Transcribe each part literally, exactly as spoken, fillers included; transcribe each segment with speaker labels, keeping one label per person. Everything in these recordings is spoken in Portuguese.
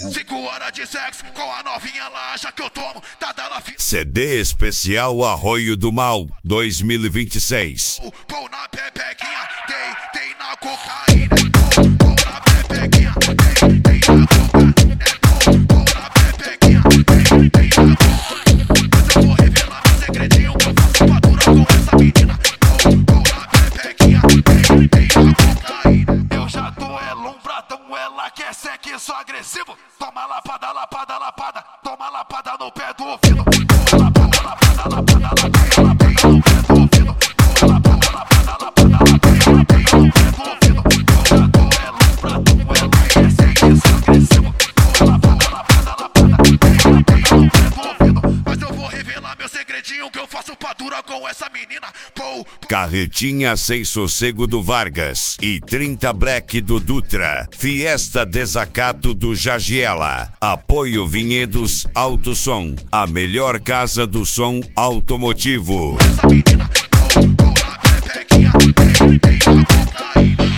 Speaker 1: Cinco horas de sexo com a novinha lá, acha que eu tomo, tá dando a fila.
Speaker 2: C D especial Arroio do Mal dois mil e vinte e seis.
Speaker 1: Pão na pepequinha, tem, tem na cocaína. Pão na pepequinha, tem, tem na cocaína. Pão na pepequinha, tem, tem na cocaína. Mas eu vou revelar meu segredinho que eu faço pra durar com essa menina. Pão na pepequinha, tem, tem na cocaína. Eu já tô é lombradão, ela quer sexo agressivo. Toma lapada, lapada, lapada, toma lapada no pé do ouvido. Toma lapada, lapada, lapada, lapada, lapada no pé do ouvido. Toma lapada, lapada, lapada, lapada, lapada no pé do ouvido. Eu já tô é lombradão, ela quer sexo agressivo. Toma lapada, lapada, lapada, toma lapada no pé do ouvido. Mas eu vou revelar meu segredinho que eu faço pra durar com essa menina. Pou, pou.
Speaker 2: Carretinha Sem Sossego do Vargas e trinta Black do Dutra. Fiesta Desacato do Jagiela. Apoio Vinhedos Auto Som, a melhor casa do som automotivo.
Speaker 1: Essa menina, pou, pou na pepequinha, tem, tem na cocaína.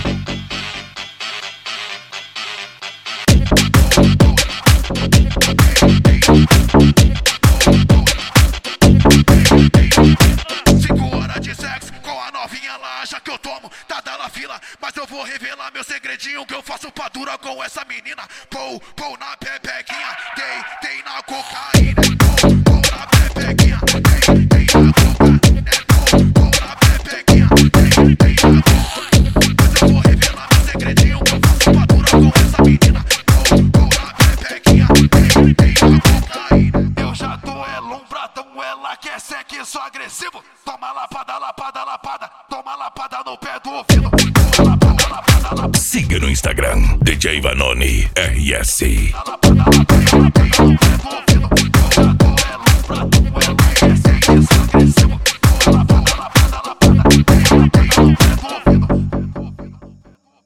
Speaker 1: Cinco horas de sexo com a novinha lá, acha que eu tomo, tá dando a fila. Mas eu vou revelar meu segredinho que eu faço pra durar com essa menina. Pou, pou na pepequinha, tem, tem na cocaína. Pou, pou na pepequinha, tem, tem na cocaína. Pou, pou na pepequinha, tem, tem na cocaína. Mas eu vou revelar meu segredinho que eu faço pra durar com essa menina. Pou, pou na pepequinha, tem, tem na cocaína. Eu já tô é lombradão, ela quer sexo agressivo. Toma lapada, lapada, lapada, toma lapada no pé do ouvido. Toma lapada, lapada, lapada.
Speaker 3: Siga no Instagram, D J Vanoni R S.
Speaker 1: Lapada, lapada, lapada no pé do